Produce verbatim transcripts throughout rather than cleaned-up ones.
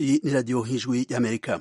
Iyi ni radiyo y'ijwi y'Amerika.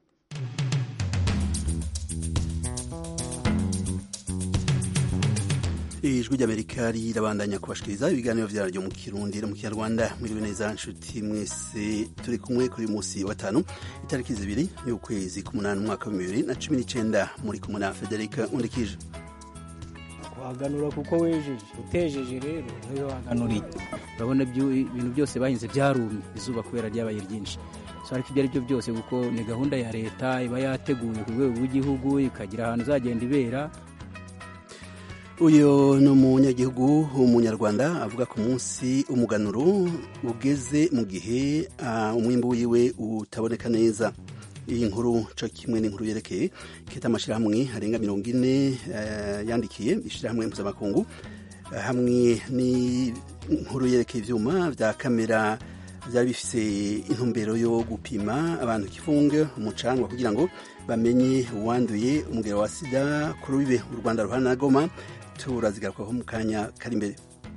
Ijwi ry'Amerika rirabandanya kubashikiriza ibiganiro vyaryo mu Kirundi no mu Kinyarwanda. Mwiriwe neza nshuti mwese, turi kumwe kuri musi wa gatanu itariki zibiri y'ukwezi k'umunani umwaka wa bibiri na cumi n'icenda. Muri kumwe na Federica Undikije. Waganura kuko wejeje utejeje rero niyo waganuriye. Urabona ibintu byose bahinze byarumye, izuba kubera ryabaye ryinshi. So ariko ibyo ari byo byose kuko ni gahunda ya leta iba yateguye ku rwego rw'igihugu ikagira ahantu uzagenda ibera. Uyo ni umunyagihugu w'umunyarwanda avuga ku munsi umuganuro ugeze mu gihe uh, umwimbu wiwe utaboneka neza. Iyi nkuru co kimwe n'inkuru yerekeye kita amashirahamwe arenga mirongo ine uh, yandikiye ishirahamwe mpuzamakungu uh, hamwe n'inkuru yerekeye ivyuma vya kamera vyari bifise intumbero yo gupima abantu kifunge umucanwa kugira ngo bamenye uwanduye umugero wa sida kuri bibe u Rwanda ruhana Goma. Turazigarukaho mu kanya kari imbere.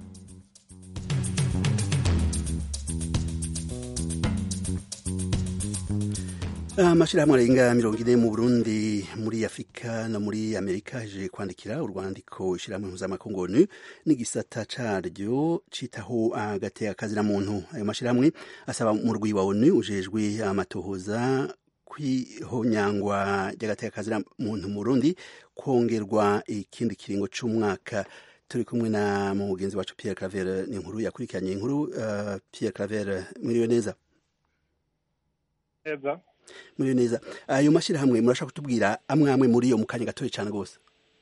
Amashirahamwe arenga mirongo ine mu Burundi, muri Afurika no muri Amerika je kwandikira urwandiko ishirahamwe mpuzamakungu ONU n'igisata caryo citaho agateka kazina muntu. Ayo mashirahamwe asaba mu rwi wa ONU ujejwe amatohoza kwihonyangwa ry'agateka kazina muntu mu Burundi kongerwa ikindi kiringo c'umwaka. Turi kumwe na mugenzi wacu Pierre Claver ni inkuru yakurikiranye inkuru. uh, Pierre Claver, mwiriwe neza? Neza. Mwiriwe neza. Ayo mashirahamwe murashaka kutubwira amwe amwe muri yo mu kanya gatoya cyane gose?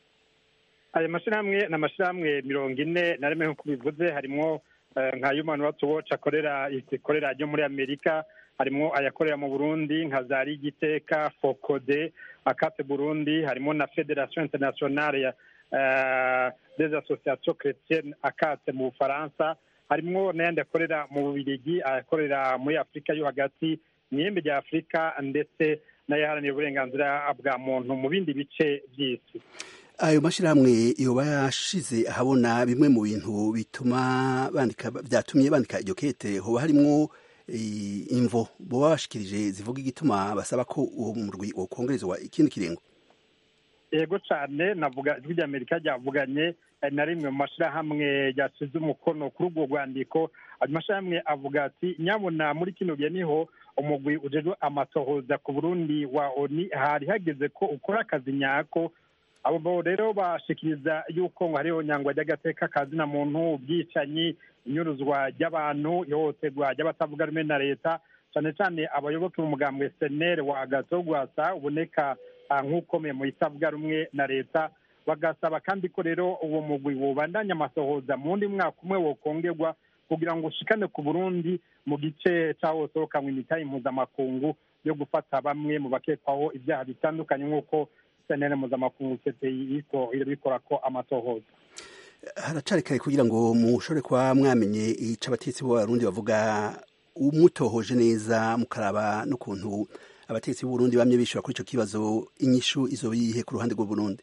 Ayo mashirahamwe na mashirahamwe mirongo ine na rimwe nkuko bivuze, harimo uh, nka Human Rights Watch akorera ikorera ryo muri Amerika, harimo ayakorera mu Burundi nka Zari Giteka, Focode, Akate Burundi, harimo na Federation Internationale ya uh, des Associations Chrétiennes Akate mu Bufaransa, harimo n'ayandi akorera mu Bubiligi, akorera muri Afrika yo hagati, mw'ihembe rya Afrika ndetse n'ayaharanira uburenganzira bwa muntu mu bindi bice by'isi. Ayo mashirahamwe yoba yashize ahabona bimwe mu bintu bituma bandika byatumye bandika iryo kete, hoba harimwo imvo boba bashikirije zivuga igituma basaba ko uwo murwi wokongerezwa ikindi kiringo? Yego cyane, navuga ijwi ry'Amerika ryavuganye na rimwe mu mashirahamwe yashize umukono kuri ubwo rwandiko. Ayo mashirahamwe avuga ati nyabona muri kino gihe niho umugwi ujejwe amatohoza ku Burundi wa ONU hari hageze ko ukora akazi nyako. Abo rero bashikiriza yuko ngo hariho nyangwa ry'agateka kazina muntu, ubwicanyi, inyuruzwa ry'abantu, ihohoterwa ry'abatavuga rumwe na leta, cyane cyane abayoboke mu mugambwe S N L wa Gatogwasa uboneka nk'ukomeye mu itavuga rumwe na leta. Bagasaba kandi ko rero uwo mugwi wobandanya amasohoza mu ndi mwaka umwe wokongerwa kugira ngo ushikane ku Burundi mu gice cawo sokamwe imitayi mpuzamakungu yo gufata bamwe mu bakekwaho ibyaha bitandukanye nk'uko S N L mpuzamakungu C P I iko irabikora ko amatohoza. Haracari kare kugira ngo mushore kwa mwamenye ica abatetsi b'Abarundi bavuga umutohoje neza mukaraba n'ukuntu abatetsi b'Uburundi bamye bishura kuri ico kibazo, inyishu izo yihe ku ruhande rw'u Burundi?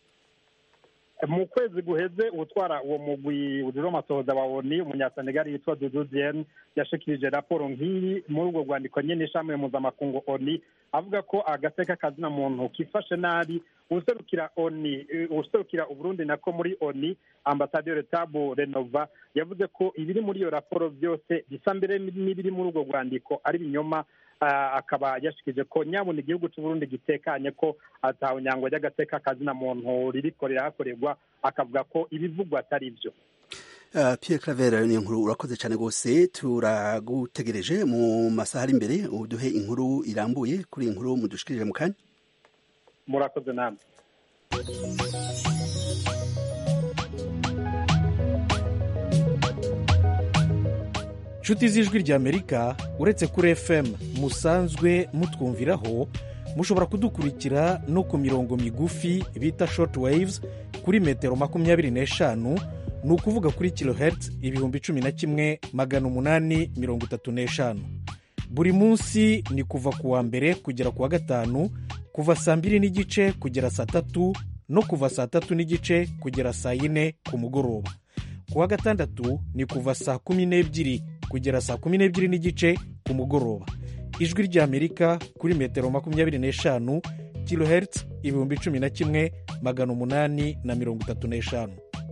Mu kwezi guheze utwara uwo mugwi ujejwe amatohoza wa ONU umunyasenegali yitwa Doudou Diène yashikirije raporo nk'iyi muri urwo rwandiko nyene ishami mpuzamakungu ONU, avuga ko agateka kazina muntu kifashe nabi. Userukira ONU userukira Uburundi nako muri ONU Ambassadeur Tabo Renova yavuze ko ibiri muri iyo raporo byose bisa mbere n'ibiri muri urwo rwandiko ari binyoma. Uh, akaba yashikije ko nyabona igihugu cy'u Burundi gitekanye ko ataho nyangwa ry'agateka kazina muntu ririko rirahakorerwa, akavuga ko ibivugwa atari byo. Uh, Pierre Claver ni inkuru urakoze cyane gose, turagutegereje mu masaha ari imbere uduhe inkuru irambuye kuri inkuru mudushikirije mu kanya. Murakoze namwe. Nshuti z'ijwi ry'Amerika, uretse kuri F M musanzwe mutwumviraho, mushobora kudukurikira no ku mirongo migufi bita short waves kuri metero makumyabiri n'eshanu, ni ukuvuga kuri kilohertz ibihumbi cumi na kimwe magana umunani mirongo itatu n'eshanu. Buri munsi ni kuva ku wa mbere kugera ku wa gatanu, kuva saa mbiri n'igice kugera saa tatu no kuva saa tatu n'igice kugera saa yine ku mugoroba. Ku wa gatandatu ni kuva saa kumi n'ebyiri kugera saa kumi n'ebyiri n'igice ku mugoroba. ijwi ry'amerika kuri metero makumyabiri n'eshanu kilohertz ibihumbi cumi na kimwe magana umunani na mirongo itatu n'eshanu.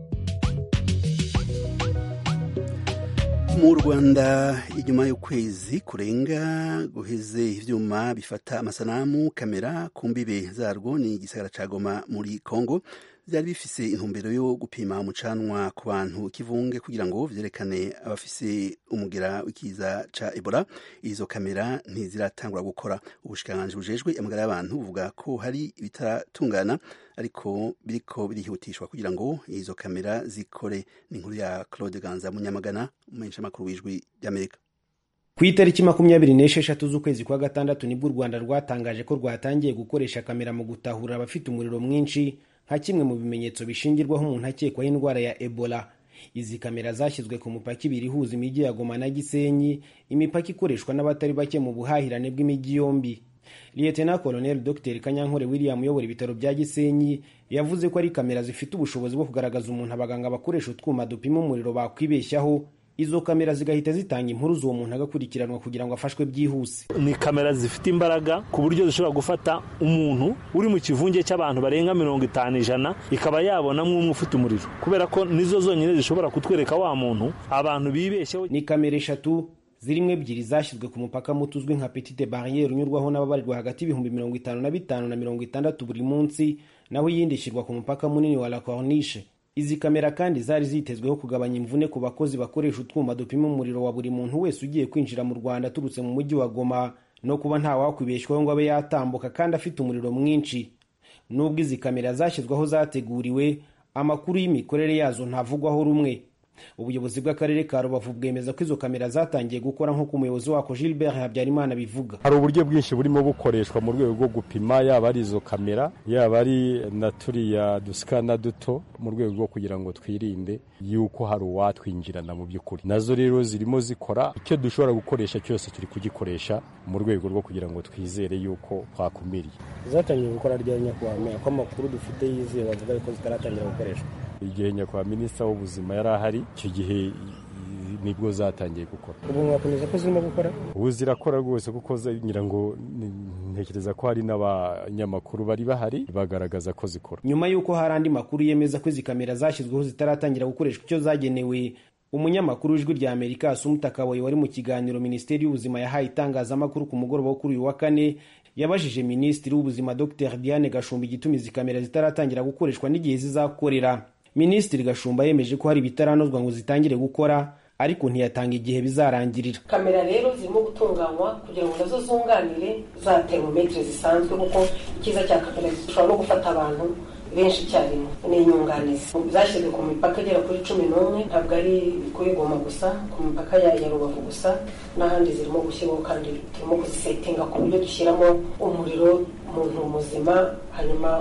mu Rwanda inyuma y'ukwezi kurenga guheze ivyuma bifata amasanamu kamera ku mbibe zarwo ni igisagara ca Goma muri Kongo byari bifise intumbero yo gupima umucanwa ku bantu kivunge kugira ngo vyerekane abafise umugera w'ikiza ca Ebola. Izo kamera ntiziratangura gukora. Ubushikiranganji bujejwe amagara y'abantu buvuga ko hari ibitaratungana ariko biriko birihutishwa kugira ngo izo kamera zikore. Ni inkuru ya Claude Ganza Munyamagana, umumenyesha makuru w'ijwi ry'Amerika. Ku itariki makumyabiri n'esheshatu z'ukwezi kwa gatandatu nibwo u Rwanda rwatangaje ko rwatangiye gukoresha kamera mu gutahura abafite umuriro mwinshi nka kimwe mu bimenyetso bishingirwaho umuntu akekwaho indwara ya Ebola. Izi kamera zashyizwe ku mupaka ibiri ihuza imijyi ya Goma na Gisenyi, imipaka ikoreshwa n'abatari bake mu buhahirane bw'imijyi yombi. Lieutenant Colonel Docteur Kanyankore William uyobora ibitaro bya Gisenyi yavuze ko ari kamera zifite ubushobozi bwo kugaragaza umuntu abaganga bakoresha utwuma dupima umuriro bakwibeshyaho. Izo kamera zigahita zitanga inkuru z'uwo muntu agakurikiranwa kugira ngo afashwe byihuse. Ni kamera zifite imbaraga ku buryo zishobora gufata umuntu uri mu kivunge cy'abantu barenga mirongo itanu ijana ikaba yabonamo umwe ufite umuriro, kubera ko nizo zonyine zishobora kutwereka wa muntu abantu bibeshyeho. Ni kamera eshatu zirimo ebyiri zashyizwe ku mupaka muto uzwi nka Petite Barriere unyurwaho n'ababarirwa hagati y'ibihumbi mirongo itanu na bitanu na mirongo itandatu buri munsi, naho iyindi ishyirwa ku mupaka munini wa La Corniche. Izi kamera kandi zari zitezweho kugabanya imvune ku bakozi bakoresha utwuma dupima umuriro wa buri muntu wese ugiye kwinjira mu Rwanda aturutse mu mujyi wa Goma, no kuba nta wakwibeshwaho ngo abe yatambuka kandi afite umuriro mwinshi. Nubwo izi kamera zashyizweho zateguriwe, amakuru y'imikorere yazo ntavugwaho rumwe. Ubuyobozi bw'akarere ka Rubavu bwemeza ko izo kamera zatangiye gukora nk'uko umuyobozi wako Gilbert Habyarimana bivuga. Hari uburyo bwinshi burimo bukoreshwa mu rwego rwo gupima, yaba ari izo kamera, yaba ari na turiya dusikana duto, mu rwego rwo kugira ngo twirinde yuko hari uwatwinjirana mu by'ukuri. Nazo rero zirimo zikora, icyo dushobora gukoresha cyose turi kugikoresha mu rwego rwo kugira ngo twizere yuko twakumiriye. Zatangiye gukora rya nyakubahwa ko amakuru dufite yizewe bavuga ko zitaratangira gukoreshwa. Igihe nyakubahwa minisitiri w'ubuzima yari ahari, icyo gihe nibwo zatangiye gukora. Ubu mwakomeza ko zirimo gukora? Ubu zirakora rwose kuko ngira ngo ntekereza ko hari n'abanyamakuru bari bahari bagaragaza ko zikora. Nyuma y'uko hari andi makuru yemeza ko izi kamera zashyizweho zitaratangira gukoreshwa icyo zagenewe, umunyamakuru w'ijwi rya Amerika Asumta Kaboyi wari mu kiganiro Minisiteri y'Ubuzima yahaye itangazamakuru ku mugoroba wo kuri uyu wa kane yabajije Minisitiri w'Ubuzima Dr Diane Gashumba igituma izi kamera zitaratangira gukoreshwa n'igihe zizakorera. Minisitiri Gashumba yemeje ko hari bitaranozwa ngo zitangire gukora, ariko ntiyatanga igihe bizarangirira. Kamera rero zirimo gutunganywa kugira ngo nazo zunganire za termometre zisanzwe, kuko ikiza cya kamera zishobora no gufata abantu benshi icyarimwe. Ni inyunganizi zashyizwe ku mipaka igera kuri cumi n'umwe, ntabwo ari kuri Goma gusa, ku mipaka ya Rubavu gusa, n'ahandi zirimo gushyirwaho kandi turimo kuzisetinga ku buryo dushyiramo umuriro umuntu muzima, hanyuma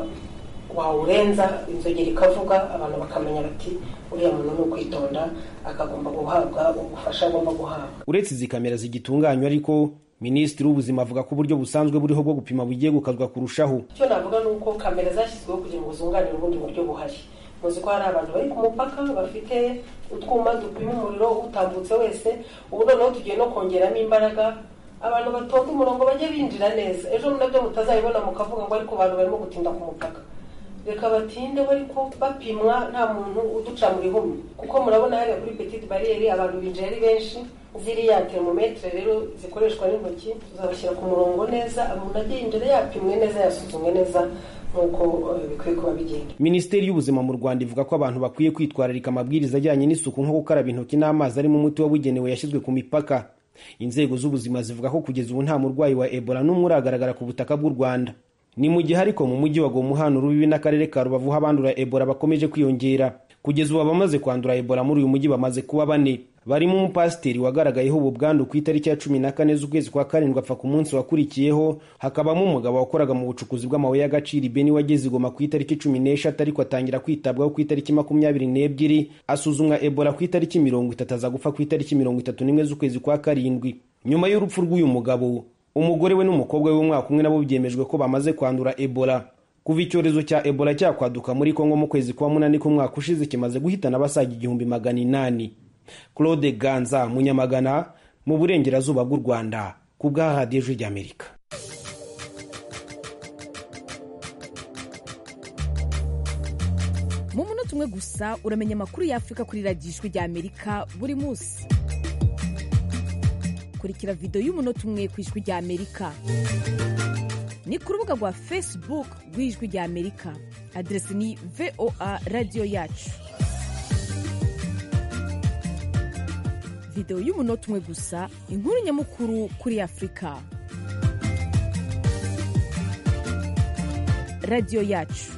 wawurenza inzogera ikavuga, abantu bakamenya bati uriya muntu ni ukwitonda, akagomba guhabwa ubufasha agomba guhabwa. Uretse izi kamera zigitunganywa ariko, Minisitiri w'Ubuzima avuga ko uburyo busanzwe buriho bwo gupima bugiye gukazwa kurushaho. Icyo navuga ni uko kamera zashyizweho kugira ngo zunganire ubundi buryo buhari. Muzi ko hari abantu bari ku mupaka bafite utwuma dupima umuriro utambutse wese, ubu noneho tugiye no kongeramo imbaraga, abantu batonda umurongo bajye binjira neza. Ejo nabyo mutazabibona mukavuga ngo ariko abantu barimo gutinda ku mupaka. Reka batinde ariko bapimwa, nta muntu uduca muri humwe, kuko murabona hariya kuri Petite Barriere abantu binjira ari benshi. Ziriya termometre rero zikoreshwa n'intoki tuzabashyira ku murongo neza, umuntu agiye imbere yapimwe neza, yasuzumwe neza nk'uko bikwiye kuba bigenda. Minisiteri y'Ubuzima mu Rwanda ivuga ko abantu bakwiye kwitwararika amabwiriza ajyanye n'isuku nko gukaraba intoki n'amazi arimo umuti wabugenewe yashyizwe ku mipaka. Inzego z'ubuzima zivuga ko kugeza ubu nta murwayi wa Ebola n'umwe uragaragara ku butaka bw'u Rwanda. Ni mu gihe ariko mu mujyi wa Goma uhana urubibi n'akarere ka Rubavu abandura Ebola bakomeje kwiyongera. Kugeza ubu abamaze kwandura Ebola muri uyu mujyi bamaze kuba bane. Barimo umupasiteri wagaragayeho ubu bwandu ku itariki ya cumi na kane z'ukwezi kwa karindwi apfa ku munsi wakurikiyeho, hakabamo umugabo wakoraga mu bucukuzi bw'amabuye y'agaciro Beni wageze Goma ku itariki cumi n'eshatu ariko atangira kwitabwaho ku itariki makumyabiri n'ebyiri, asuzumwa Ebola ku itariki mirongo itatu aza gupfa ku itariki mirongo itatu n'imwe z'ukwezi kwa karindwi. Nyuma y'urupfu rw'uyu mugabo, umugore we n'umukobwa we w'umwaka umwe nabo byemejwe ko bamaze kwandura Ebola. Kuva icyorezo cya Ebola cyakwaduka muri Kongo mu kwezi kwa munani k'umwaka ushize kimaze guhitana abasaga igihumbi magana inani. Claude Ganza Munyamagana mu burengerazuba bw'u Rwanda. ku bwa radiyo ijwi ry'Amerika. mu munota umwe gusa uramenya amakuru y'Afurika kuri radiyo ijwi ry'Amerika buri munsi. kurikira video y'umunota umwe ku ijwi ry'Amerika ni ku rubuga rwa Facebook rw'ijwi ry'Amerika, adresi ni V O A radio yacu. video y'umunota umwe gusa, inkuru nyamukuru kuri Afurika. radio yacu.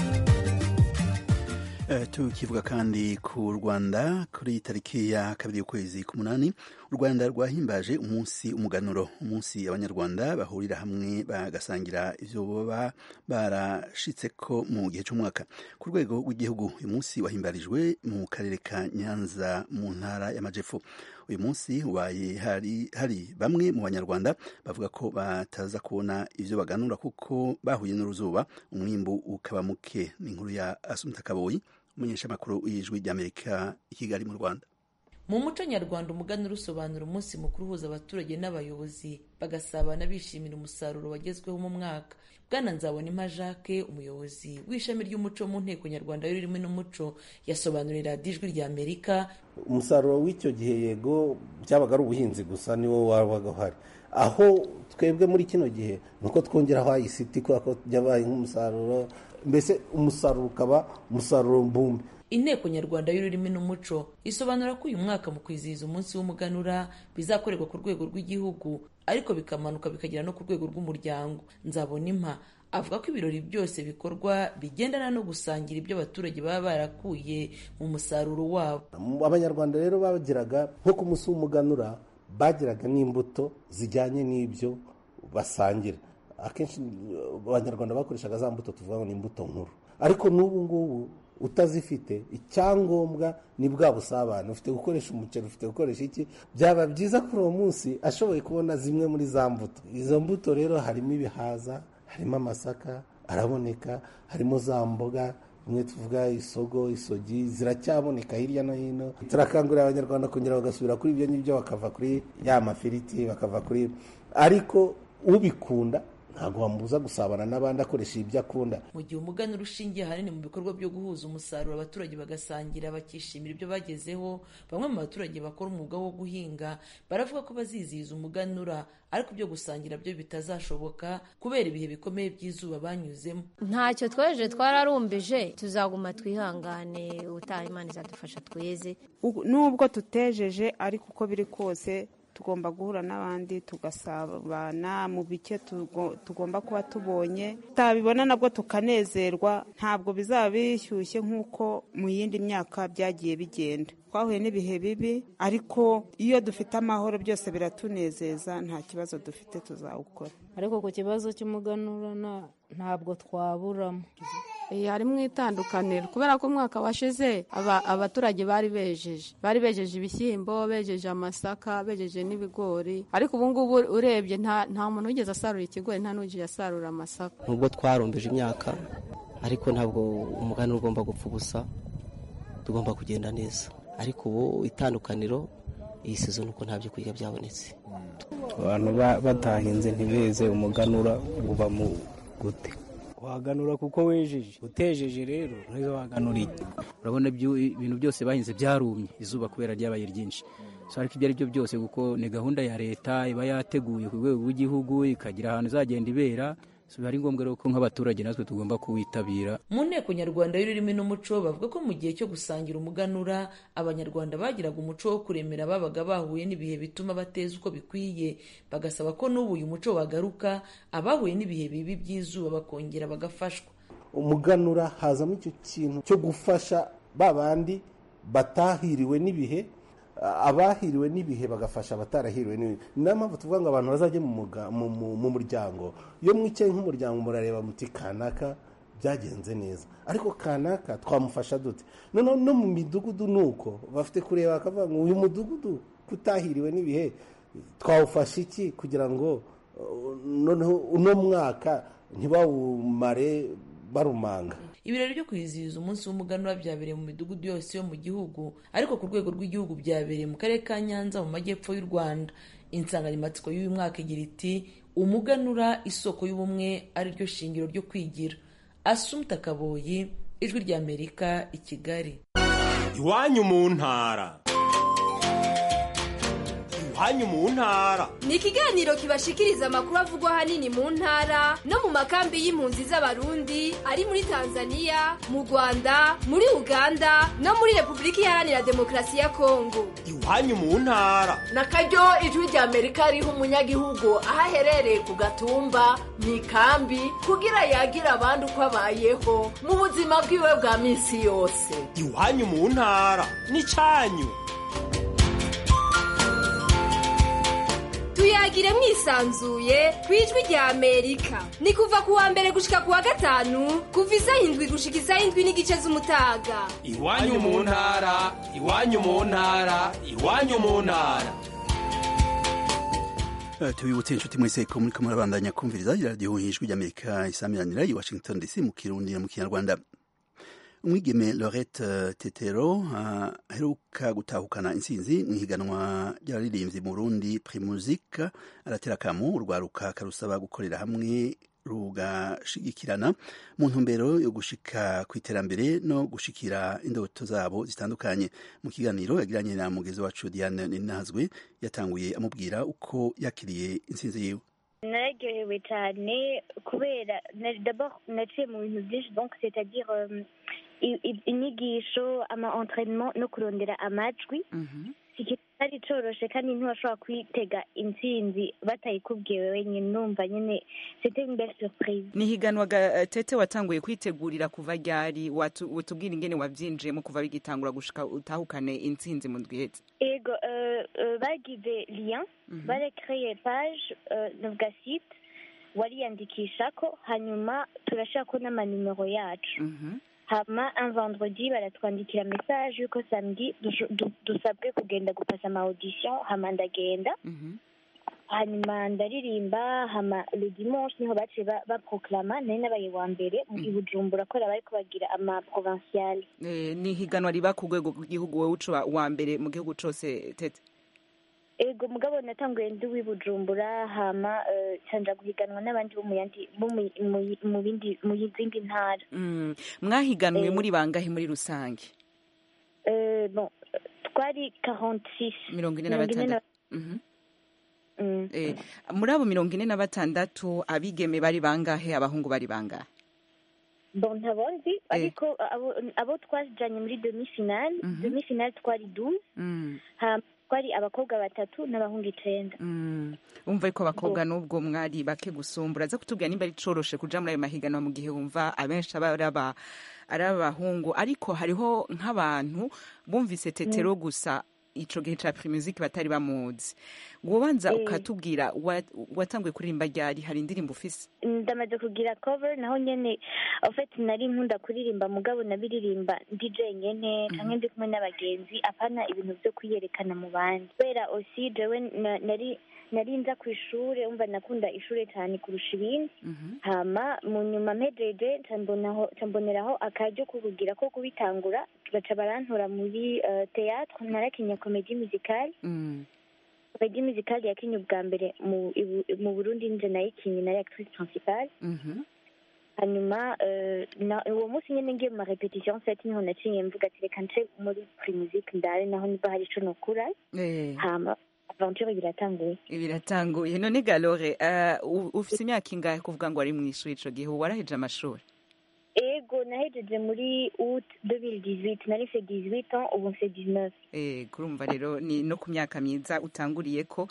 Uh, tukivuga kandi ku Rwanda kuri tariki ya kabiri y'ukwezi k'umunani u Rwanda rwahimbaje umunsi umuganuro, umunsi abanyarwanda bahurira hamwe bagasangira ivyo baba barashitseko mu gihe c'umwaka. Ku rwego rw'igihugu uyu munsi wahimbarijwe mu karere ka Nyanza mu ntara y'Amajepfo. Uyu munsi ubaye hari, hari bamwe mu banyarwanda bavuga ko bataza kubona ivyo baganura kuko bahuye n'uruzuba, umwimbu ukaba muke. Ni inkuru ya Asumta Kaboyi, umunyeshamakuru w'ijwi ry'Amerika i Kigali mu Rwanda. Mu muco nyarwanda umuganura usobanura umunsi mukuru uhuza abaturage n'abayobozi bagasabana bishimira umusaruro wagezweho mu mwaka. Bwana Nzabonimpa Jacques, umuyobozi w'ishami ry'umuco mu nteko nyarwanda y'ururimi n'umuco, yasobanurira radiyo ijwi ry'Amerika umusaruro w'icyo gihe yego byabaga ari ubuhinzi gusa niwo wabaga uhari. Aho twebwe muri kino gihe nuko twongeraho I C T ko byabaye nk'umusaruro, mbese umusaruro ukaba umusaruro mbumbe. Inteko nyarwanda y'ururimi n'umuco isobanura ko uyu mwaka mu kwizihiza umunsi w'umuganura bizakorerwa ku rwego rw'igihugu ariko bikamanuka bikagera no ku rwego rw'umuryango. Nzabonimpa avuga ko ibirori byose bikorwa bigendana no gusangira ibyo abaturage baba barakuye mu musaruro wabo. Abanyarwanda rero bagiraga nko ku munsi w'umuganura bagiraga n'imbuto zijyanye n'ibyo basangira. Akenshi abanyarwanda bakoreshaga za mbuto tuvuga ngo ni imbuto nkuru, ariko n'ubu ngubu utazifite icyangombwa ni bwa busabane. Ufite gukoresha umuceri, ufite gukoresha iki, byaba byiza kuri uwo munsi ashoboye kubona zimwe muri za mbuto. Izo mbuto rero harimo ibihaza, harimo amasaka araboneka, harimo za mboga mwe tuvuga isogo, isogi ziracyaboneka hirya no hino. Turakangurira abanyarwanda kongera bagasubira kuri ibyo ngibyo, bakava kuri ya mafiriti, bakava kuri, ariko ubikunda ntabwo wamubuza gusabana n'abandi akoresha ibyo akunda. Mu gihe umuganura ushingiye ahanini mu bikorwa byo guhuza umusaruro, abaturage bagasangira bakishimira ibyo bagezeho. Bamwe mu baturage bakora umwuga wo guhinga baravuga ko bazizihiza umuganura ariko ibyo gusangira byo bitazashoboka kubera ibihe bikomeye by'izuba banyuzemo. Ntacyo tweje twararumbije, tuzaguma twihangane, utaha Imana izadufasha tweze. Nubwo tutejeje ariko uko biri kose tugomba guhura n'abandi tugasabana mu bike tugomba kuba tubonye, tutabibona nabwo tukanezerwa. Ntabwo bizaba bishyushye nk'uko mu yindi myaka byagiye bigenda. Twahuye n'ibihe bibi ariko iyo dufite amahoro byose biratunezeza, nta kibazo dufite tuzawukora. Ariko ku kibazo cy'umuganura ntabwo twaburamo, harimo itandukaniro kubera ko umwaka washize abaturage bari bejeje bari bejeje ibishyimbo, bejeje amasaka, bejeje n'ibigori, ariko ubu ngubu urebye nta muntu wigeze asarura ikigori, nta n'ugiye asarura amasaka. Nubwo twarumbeje imyaka ariko ntabwo umuganura ugomba gupfa ubusa, tugomba kugenda neza. Ariko ubu itandukaniro iyi sezo nuko nta byo kurya byabonetse. Abantu batahinze ntibeze, umuganura uba mu gute? Waganura kuko wejeje, utejeje rero ntizo waganura iki. Urabona ibintu byose bahinze byarumye, izuba kubera ryabaye ryinshi. So ariko ibyo ari byo byose kuko ni gahunda ya leta iba yateguye ku rwego rw'igihugu, ikagira ahantu izagenda ibera. So ari ngombwa rero ko nk'abaturage natwe tugomba kuwitabira. Mu nteko nyarwanda y'ururimi n'umuco bavuga ko mu gihe cyo gusangira umuganura abanyarwanda bagiraga umuco wo kuremera babaga bahuye n'ibihe bituma bateza uko bikwiye, bagasaba ko n'ubu uyu muco wagaruka, abahuye n'ibihe bibi by'izuba bakongera bagafashwa. Umuganura hazamo icyo kintu cyo gufasha babandi batahiriwe n'ibihe, abahiriwe n'ibihe bagafasha abatarahiriwe n'ibihe. Niyo mpamvu tuvuga ngo abantu bazajye mu muryango, iyo mwicaye nk'umuryango murareba muti kanaka byagenze neza, ariko kanaka twamufasha dute? No mu midugudu nuko bafite kureba bakavuga ngo uyu mudugudu kutahiriwe n'ibihe twawufasha iki kugira ngo noneho uno mwaka ntibawumare barumanga. Ibirori byo kwizihiza umunsi w'umuganura byabereye mu midugudu yose yo mu gihugu, ariko ku rwego rw'igihugu byabereye mu karere ka Nyanza mu majyepfo y'u Rwanda. insanganyamatsiko y'uyu mwaka igira iti umuganura isoko y'ubumwe ari ryo shingiro ryo kwigira. Assumpta Kaboyi, Ijwi ry'Amerika, i Kigali. Iwanyu mu ntara. Iwanyu mu ntara ni ikiganiro kibashikiriza amakuru avugwa hanini mu ntara no mu makambi y'impunzi z'abarundi ari muri Tanzania, mu Rwanda, muri Uganda no muri Repubulika Iharanira Demokarasi ya Kongo. Iwanyu mu ntara nakaryo Ijwi ry'Amerika riha umunyagihugu aho aherereye ku gatumba mu ikambi kugira yagira abandi uko abayeho mu buzima bwiwe bwa minsi yose. Iwanyu mu ntara ni cyanyu. Tuyagire mwisanzuye ku Ijwi ry'Amerika. Ni kuva ku wa mbere gushika ku wa gatanu kuva isaha indwi gushika isaha indwi n'igice z'umutaga. Iwanyu mu ntara, iwanyu mu ntara, iwanyu mu ntara. Tubibutse inshuti mwese ko muri kamara bandanya kumviriza iradiyo Ijwi ry'Amerika isamiranira i Washington D C mu Kirundi no mu Kinyarwanda. Umwigeme Laurette Tetero aheruka uh, gutahukana intsinzi mu higanwa ry'abaririmbyi mu Burundi Primusic aratera akamu urwaruka karusaba gukorera hamwe rugashigikirana mu ntumbero yo gushika ku iterambere no gushikira indoto zabo zitandukanye. Mu kiganiro yagiranye na mugezi wacu Diane Ninazwe yatanguye amubwira uko yakiriye intsinzi yiwe. Nararyohewe cyane kubera d'abord naciye mu bintu byinshi, donc c'est-à-dire um, inyigisho, ama entraînement no kurondera amajwi. Kitari coroshe kandi ntiwashobora kwitega intsinzi batayikubwiye wenyine. Numva nyine c'était une belle surprise. Ni higanwaga Tete watanguye kwitegurira kuva ryari? Watubwira ingene wavyinjiyemo kuva bigitangura gushika utahukane intsinzi mu ndwihetse? Ego euh, euh, bagize lien, mm -hmm. barecreye page euh, novuga site wariyandikishako, hanyuma turashako n'amanimero yacu. mm -hmm. Hama un vendredi baratwandikira message yuko samedi dusabwe kugenda gupasa ama audition, hama ndagenda. mm -hmm. Hanyuma ndaririmba, hama le dimanche niho bace baproklama nari nabaye wa mbere mu Bujumbura ko bariko bagira ama provincial. Eh, ni higanwa riba ku rwego rw'igihugu, wowe uco wa mbere mu gihugu cose Tete? Ego mugabo natanguye ndi w'Ibujumbura, hama canja guhiganwa n'abandi bo mu yandi mu bindi mu yizindi ntara. Mm. Mwahiganwe eh, muri bangahe muri rusange? Eh bon twari quarante-six. mirongo ine na batandatu. Mhm. Mm. Eh, muri abo mirongo ine na batandatu abigeme bari bangahe, abahungu bari bangahe? Bon ntabonzi eh. Ariko abo, abo twajanye muri demi finale. mm -hmm. Demi finale twari douze. Mm. Hama twari abakobwa batatu n'abahungu icenda. Mm. Umva ko abakobwa nubwo mwari bake gusumbura, za kutubwira nimba ari coroshe kuja muri ayo mahiganwa mu gihe wumva abenshi abaraba arabahungu, ariko hariho nk'abantu bumvise Tetero mm. gusa ico gihe ca Primusic batari bamuzi. Wobanza eh. ukatubwira watanguye kuririmba ryari, hari indirimbo ufise? Ndamaze kugira cover naho nyene en fait nari nkunda kuririmba mugabo nabiririmba ndi jenyene canke mm -hmm. ndi kumwe n'abagenzi, apana ibintu byo kuyerekana mu bandi. Kubera aussi jewe nari nari nza ku ishure, umva nakunda ishure cyane kurusha ibindi. mm -hmm. Hama mu nyuma mpejeje cambonaho camboneraho akaryo kuvugira ko kubitangura, baca barantora muri uh, théâtre narakinya comédie musicale. mm. Comédie musicale yakinye ubwa mbere mu mu Burundi, nje nayikinye nari actrice principale. mhm hanyuma uh, uwo munsi nyene ngiye mu ma repetition set niho nacinye mvuga ati reka nce muri Primusic ndare naho niba hari ico nokura. eh. Hama aventure biratanguye biratanguye. None Galore, uh, ufise imyaka ingahe kuvuga ngo ari mu ishuri ico gihe? Waraheje amashuri? Ego nahejeje muri août deux mille dix-huit, nari fait dix-huit ans, ubu c'est dix-neuf. Eh, kurumva rero ni no ku myaka myiza utanguriye ko.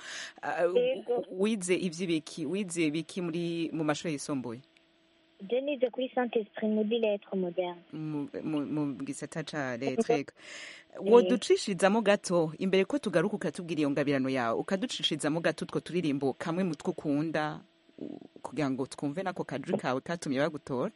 Uh, wize ivy'ibiki? Wize biki muri mu mashuri yisumbuye? Je nize kuri Saint-Esprit muri lettres modernes. Mu gisata ca lettres. Woducishirizamo gato imbere ko tugaruka ukatubwira iyo ngabirano yawe, ukaducishirizamo gato two turirimbo kamwe mu two ukunda kugira ngo twumve nako kadri kawe katumye bagutora?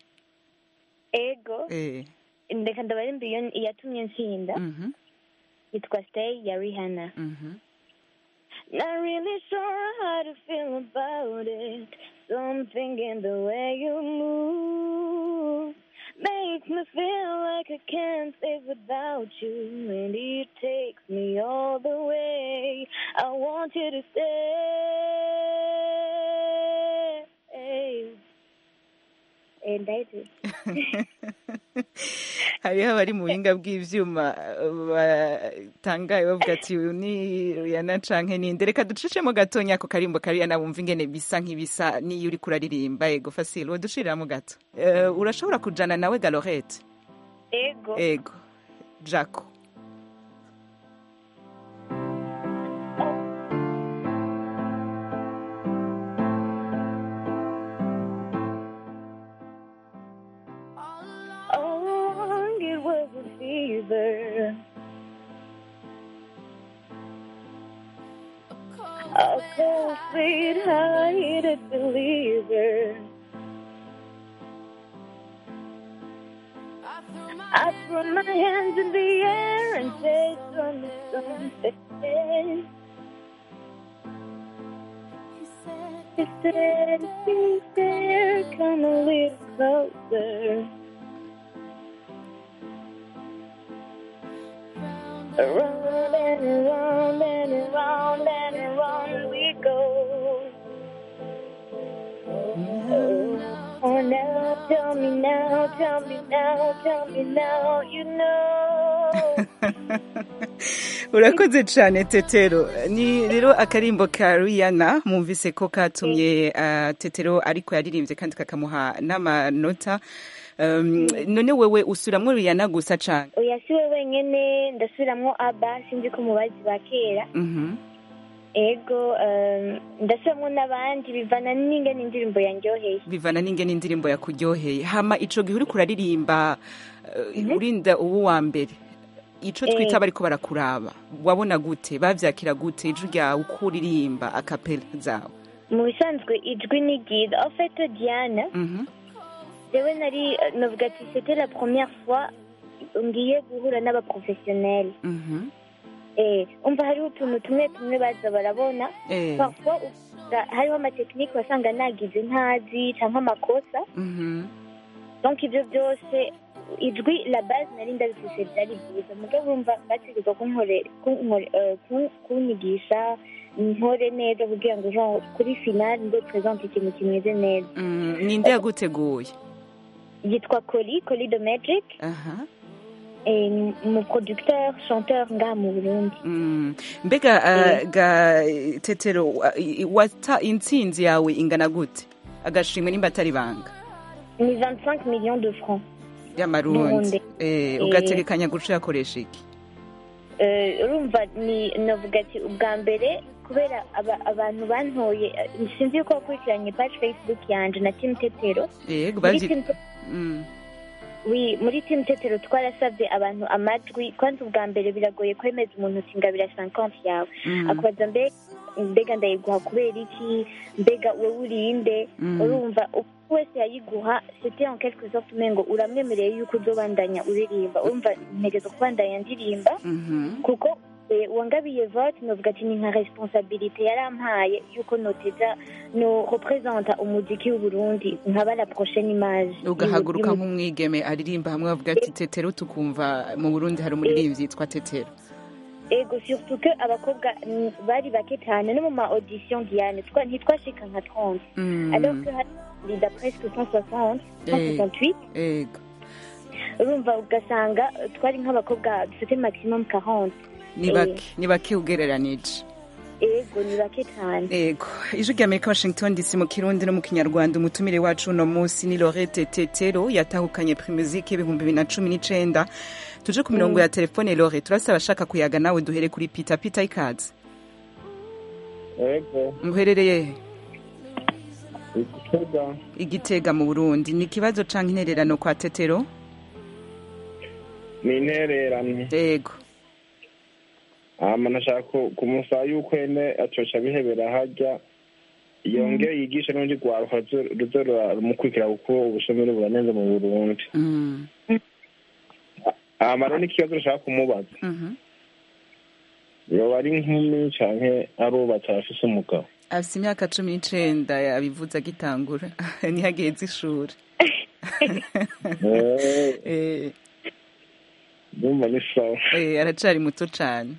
Ego. Eh. Ndeka ndabarimba iyo yatumye nsinda. Mhm. Yitwa Stay ya Rihanna. Mhm. Not really sure how to feel about it. Something in the way you move makes me feel like I can't live without you, and it takes me all the way. I want you to stay. And I do. hariho abari mu buhinga bw'ivyuma batangaye bavuga ati uyu ni Rihanna canke ninde. Reka ducishemo gatonya ako karimbo ka Rihanna bumva ingene bisa nk'ibisa niyo uriko uraririmba. Ego Facile wodushiramo gato. Uh, urashobora kujana nawe Galorette? Ego. Ego. Jaco. Fever. A cold feet high to believer. I threw my hands in the air and said something, something. He said, be there, come a little closer. Around and around and around and around we go. Oh, now tell me now, tell me now, tell me now, you know. Urakoze cyane Tetero. Ni rero akarimbo ka Rihanna mumvise ko katumye uh, Tetero ariko yaririmbye kandi kakamuha n'amanota. Um, none wewe usuramwo Rihanna gusa cyane? Oya si wewe wenyene ndasuramwo Abba sinzi ko mubazi bakera. Mhm. Ego um, ndasuramwo n'abandi bivana n'ingene indirimbo yanjyoheye. Bivana n'ingene indirimbo yakuryoheye. Hama ico gihe uri kuraririmba uh, mm-hmm. urinda ubu wa mbere. Ico twita bariko barakuraba. Wabona gute? Bavyakira gute ijwi ryawe uko uririmba acapella zawe? Mu bisanzwe ijwi ni ryiza. En fait Diana. Mhm. Jewe nari novuga ati c'était la première fois ngiye guhura n'abaprofessionnels. Mhm. Eh, umva hariho utuntu tumwe tumwe baza barabona. Eh. Parfois hariho amatekinike wasanga nagize ntazi canke amakosa. Mhm. Donc ivyo byose ijwi la base nari ndabifise byari byiza. Mugabo umva bategeka kunkore kunyigisha nkore neza kugira ngo genre kuri final ndo présente ikintu kimeze neza. Mm, ninde yaguteguye? Yitwa Coli, Coli de Magic. Aha. Et mon producteur, chanteur nga mu Burundi. Mm. Mbega uh, ga Tetero uh, wata intsinzi yawe ingana gute? Agashimwe nimba atari banga. Ni vingt-cinq millions de francs. Y'amarundi. Eh, ugategekanya guca yakoresha iki? Eh, urumva ni novuga ati ubwa mbere kubera abantu bantoye sinzi uko bakurikiranye page Facebook yanje na Team Tetero. Yego bazi. Mm. Oui, muri Team Tetero twarasabye abantu amajwi kwanza ubwa mbere biragoye kwemeza umuntu singabira cinquante yawe. Mm. Akwaza mbe mbega ndayiguha kubera iki mbega wewe urinde. Mm. Urumva wese yayiguha c'était en quelque sorte mengo uramwemereye yuko uzobandanya uririmba. Urumva ntegezo kubandanya ndirimba. Mhm. Kuko wangabiye vote novuga ati ni nka responsabilité yarampaye yuko noteza no representa umuziki w'u Burundi nkaba la prochaine image. Ugahaguruka nk'umwigeme aririmba hamwe bavuga ati Tetero tukumva mu Burundi hari umuririmbyi yitwa Tetero. Ego surtout que abakobwa bari bake cyane no mu ma audition Diane twa ntitwashika nka trente. Mm. Alors que hari da presque cent soixante, cent soixante-huit. Ego. Urumva ugasanga twari nk'abakobwa dufite maximum quarante. Ni bake ni bake ugereranije. Ego ni bake cyane. Ego ijwi rya Amerika Washington D C mu Kirundi no mu Kinyarwanda. Umutumire wacu no munsi ni Lorette Tetero yatahukanye Prix Musique ibihumbi bibiri na cumi n'icenda. Tuje ku mirongo mm. ya telefone Lorette turasaba bashaka kuyaga nawe duhere kuri Peter Peter ikaze. Ego. Muherereye Igitega. Igitega mu Burundi. Ni kibazo canke intererano kwa Tetero? Ni intererano. Ego. Ama nashaka kumusaba yuko ene acoca bihebera hajya yongere yigisha n'undi gwaruka ruzora rumukurikira kuko ubushomeri buranenze mu Burundi. Mm. Ama rero n'ikibazo nashaka kumubaza. Mhm. Yo ari nkumi canke arubatse afise umugabo. Afise imyaka cumi n'icenda yabivuze agitangura ntihageze ishuri. Eh, ndumva ni sawa eh, aracari muto cane.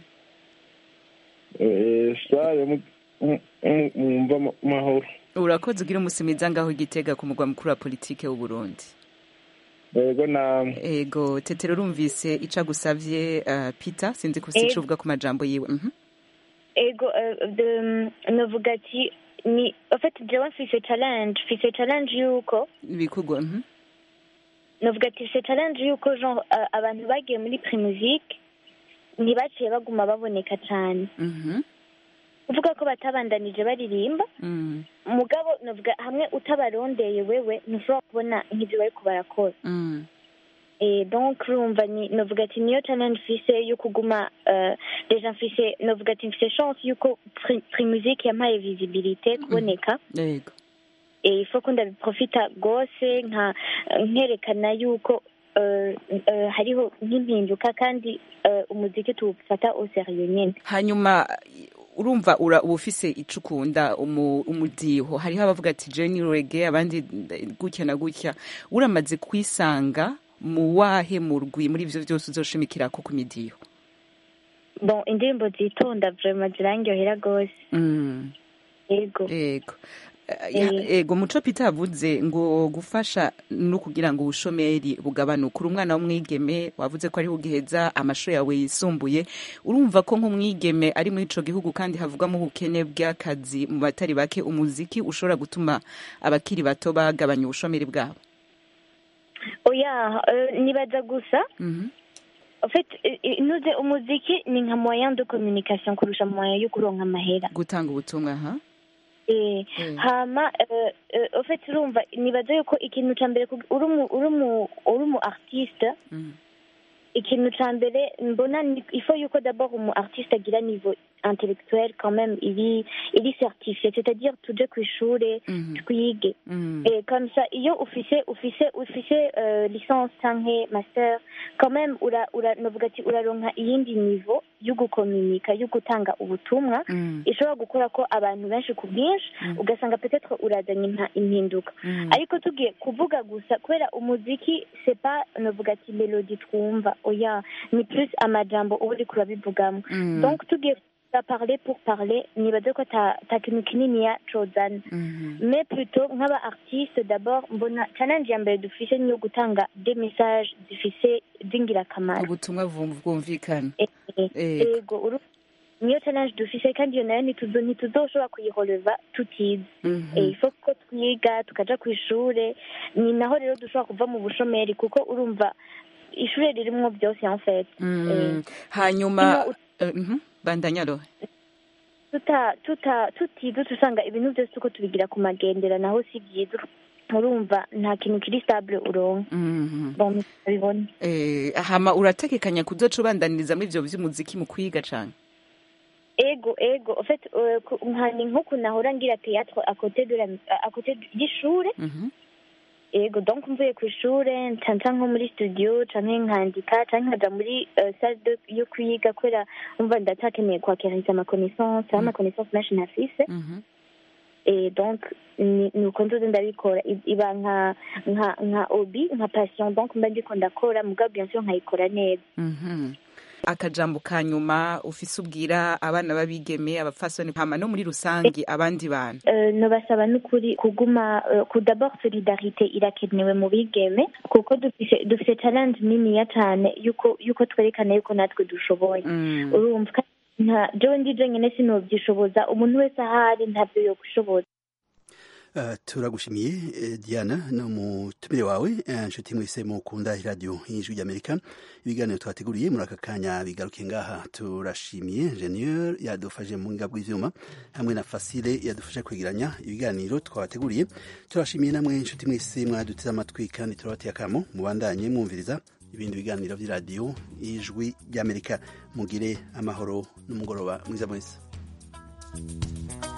Eh, sawa mu- mu- mu- mwumva ma- mahoro Urakoze ugira umunsi mwiza ngaho Igitega ku mugwa mukuru wa politike w'u Burundi. yego namwe Ego Tetero urumvise ico agusavye uh, Peter sinzi ko sico Eh. uvuga ku majambo yiwe. Mhm. ego eh, de- novuga ati ni en fait jewe mfise challenge mfise challenge yuko Bikugwa. Mhm. novuga ati mfise challenge yuko genre eh, abantu bagiye muri primusique ntibaciye baguma baboneka cane Mhm. kuvuga ko batabandanije baririmba Mm. mugabo novuga hamwe utabarondeye wewe ntushobora kubona nk'ivyo bariko barakora Mm. Eh, donc urumva ni novuga ati niyo challenge mfise yo kuguma euh, deja mfise novuga ati mfise chance yuko Pri- primusique yampaye visibilité kuboneka Yego. eh, il faut ko ndabiprofita gose nka nkerekana yuko euh, euh, hariho nk'impinduka kandi euh, umuziki tuwufata au sérieux nyene Hanyuma urumva ura ubufise icukunda umu, umudiho hariho abavuga ati Jenny Reggae abandi gutya na gutya uramaze kwisanga mu wahe murwi muri ivyo vyose uzoshimikira ko ku midiho. bon indirimbo zitonda vraiment zirangyohera gose Mm. yego Ego. Ya- Ego muco Peter avuze ngo gufasha no kugira ngo ubushomeri bugabanuke. Uri umwana w'umwigeme wavuze ko ari ugiheza amashuri yawe yisumbuye. Urumva ko nk'umwigeme ari muri ico gihugu kandi havugwamo ubukene bw'akazi mu batari bake umuziki ushobora gutuma abakiri bato bagabanya ubushomeri bwabo. oya euh, nibaza gusa Mhm. en fait eh, eh, nuze umuziki ni nka moyen de communication kurusha moyen yo kuronka amahera Gutanga ubutumwa ha. Eh, Mm. hama euh, euh, en fait urumva nibaza yuko ikintu ca mbere kug- uri umu- uri umu- uri umu artiste Mm. ikintu ca mbere mbona ni- il faut yuko d'abord umu artiste agira niveau intellectuel quand même iri iri certifié c'est-à-dire tuje kw'ishure Mhm. twige Mm. et comme ça iyo ufise ufise ufise euh, licence canke master quand même ura ura novuga ati uraronka iyindi niveau yo gukominika yo gutanga ubutumwa Mm. ishobora gukora ko abantu benshi ku bwinshi Mm. ugasanga peut-être urazanye impa- impinduka Mm. ariko tugiye kuvuga gusa kubera umuziki c'est pas novuga ati melody twumva oya ni plus amajambo uba uriko urabivugamo Mm. donc tugiye parler pour parler nibaze ko ta ta kintu kininiya cozana Mhm. mais plutôt nk'aba artiste d'abord mbona challenge ya mbere dufise niyo gutanga des messages zifise z'ingirakamaro Ubutumwa bwum- bwumvikana. Eh, Ego. ego uru- niyo challenge dufise kandi iyo nayo ntituzo ntituzoshobora kuyihoreva tutize Mhm. Eh, il faut ko twiga tukaja kw'ishure ni naho rero dushobora kuva mu bushomeri kuko urumva ishure ririmwo byose en fait Mm. Eh, Hanyuma ino- eh, mhm. Bandanyaro. tuta tuta tutize tusanga ibintu byose uko tubigira ku magendera naho si byiza urumva nta kintu kiri stable uronka Mhm. bon bibona Eh, hama urategekanya kuzoca ubandaniriza muri ivyo vy'umuziki mu kwiga cane. ego ego en fait euh, ku- nka ni nko nahora ngira théâtre à côté de la à côté y'ishure Mhm. ego donc mvuye ku ishure ncanca nko muri studio canke nkandika canke nkaja muri euh, salle de yo kwiga kubera umva ndatakeneye kwakiriza ama connaissance ama connaissance menshi nafise Mhm. et donc ni ni uko nzoze ndabikora I- iba nka nka nka hobby nka passion donc mba ndiko ndakora mugabo bien sûr nkayikora neza Mhm. Akajambo ka nyuma ufise ubwira abana babigeme abapfasoni hama no muri rusangi abandi bantu. Euh, nobasaba n'ukuri kuguma euh, ku d'abord solidarité irakenewe mu bigeme kuko dufise dufise challenge niniya cane yuko yuko twerekana yuko natwe dushoboye Mm. urumva nta jewe ndi jenyene sinovyishoboza umuntu wese ahari ntavyo yogushoboza. Uh, turagushimiye eh, Diana no mutumire wawe eh, nshuti mwese mukunda radio y'ijwi ry'Amerika ibiganiro twateguriye muri aka kanya bigaruke ngaha turashimiye ingenieur yadufashe mu ngabwe ivyuma hamwe na Fasile yadufashe kwegeranya ibiganiro twateguriye turashimiye namwe nshuti mwese mwaduteze amatwi kandi turabateye akamo mubandanye mwumviriza ibindi biganiro vy'iradio y'ijwi ry'Amerika mugire amahoro n'umugoroba mwiza mwese.